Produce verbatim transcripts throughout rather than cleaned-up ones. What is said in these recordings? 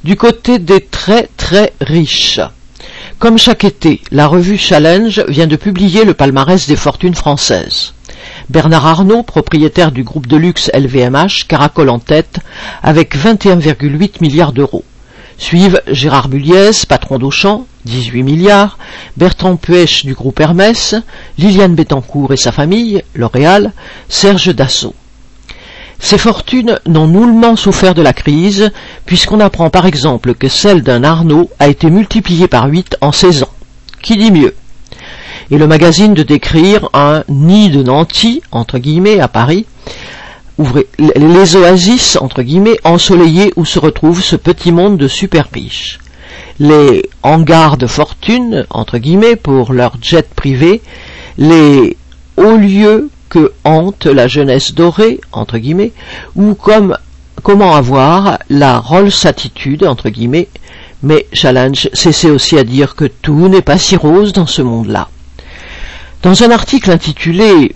du côté des très très riches. Comme chaque été, la revue Challenge vient de publier le palmarès des fortunes françaises. Bernard Arnault, propriétaire du groupe de luxe L V M H, caracole en tête avec vingt et un virgule huit milliards d'euros. Suivent Gérard Mulliez, patron d'Auchan, dix-huit milliards, Bertrand Puech du groupe Hermès, Liliane Bettencourt et sa famille, L'Oréal, Serge Dassault. Ces fortunes n'ont nullement souffert de la crise, puisqu'on apprend par exemple que celle d'un Arnault a été multipliée par huit en seize ans. Qui dit mieux? Et le magazine de décrire un « nid de nantis » entre guillemets à Paris, ouvrez, les oasis entre guillemets ensoleillées où se retrouve ce petit monde de super riches. Les hangars de fortune entre guillemets pour leurs jets privés, les hauts lieux que hante la jeunesse dorée entre guillemets, ou comme comment avoir la Rolls attitude entre guillemets. Mais Challenge s'essaie aussi à dire que tout n'est pas si rose dans ce monde-là. Dans un article intitulé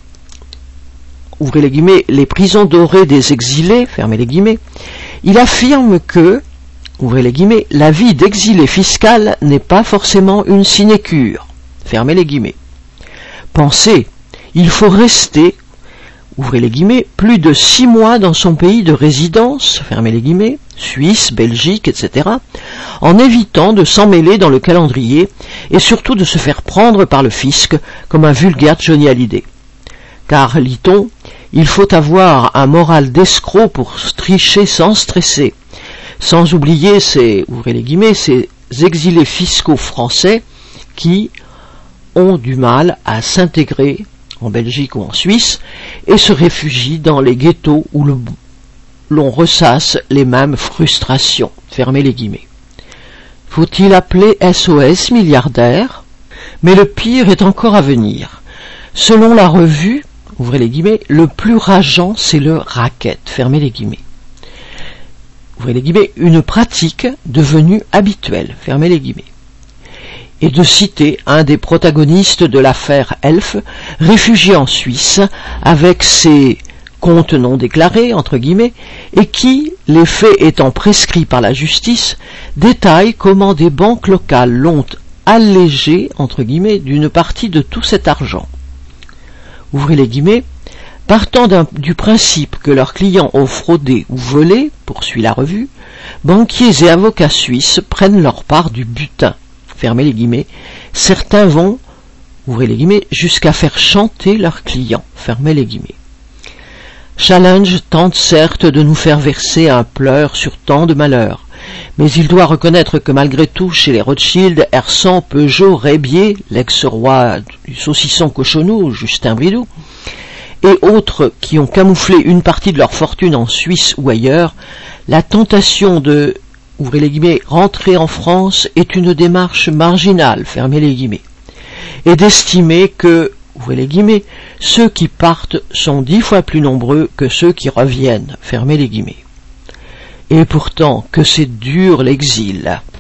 ouvrez les guillemets, les prisons dorées des exilés, fermez les guillemets, il affirme que, ouvrez les guillemets, la vie d'exilé fiscal n'est pas forcément une sinécure, fermez les guillemets. Pensez, il faut rester, ouvrez les guillemets, plus de six mois dans son pays de résidence, fermez les guillemets, Suisse, Belgique, et cetera, en évitant de s'en mêler dans le calendrier et surtout de se faire prendre par le fisc comme un vulgaire Johnny Hallyday. Car, lit-on, il faut avoir un moral d'escroc pour tricher sans stresser, sans oublier ces, ouvrez les guillemets, ces exilés fiscaux français qui ont du mal à s'intégrer en Belgique ou en Suisse et se réfugient dans les ghettos où le, l'on ressasse les mêmes frustrations, fermez les guillemets. Faut-il appeler S O S milliardaire? Mais le pire est encore à venir. Selon la revue, ouvrez les guillemets, le plus rageant, c'est le racket, fermez les guillemets. Ouvrez les guillemets, une pratique devenue habituelle, fermez les guillemets. Et de citer un des protagonistes de l'affaire Elf, réfugié en Suisse, avec ses comptes non déclarés, entre guillemets, et qui, les faits étant prescrits par la justice, détaille comment des banques locales l'ont allégé, entre guillemets, d'une partie de tout cet argent. Ouvrez les guillemets, partant d'un, du principe que leurs clients ont fraudé ou volé, poursuit la revue, banquiers et avocats suisses prennent leur part du butin, fermez les guillemets, certains vont, ouvrez les guillemets, jusqu'à faire chanter leurs clients, fermez les guillemets. Challenge tente certes de nous faire verser un pleur sur tant de malheurs, mais il doit reconnaître que malgré tout, chez les Rothschild, Hersan, Peugeot, Rébier, l'ex-roi du saucisson cochonou, Justin Bridou, et autres qui ont camouflé une partie de leur fortune en Suisse ou ailleurs, la tentation de, ouvrez les guillemets, rentrer en France est une démarche marginale, fermez les guillemets, et d'estimer que, ouvrez les guillemets, ceux qui partent sont dix fois plus nombreux que ceux qui reviennent, fermez les guillemets. Et pourtant, que c'est dur l'exil.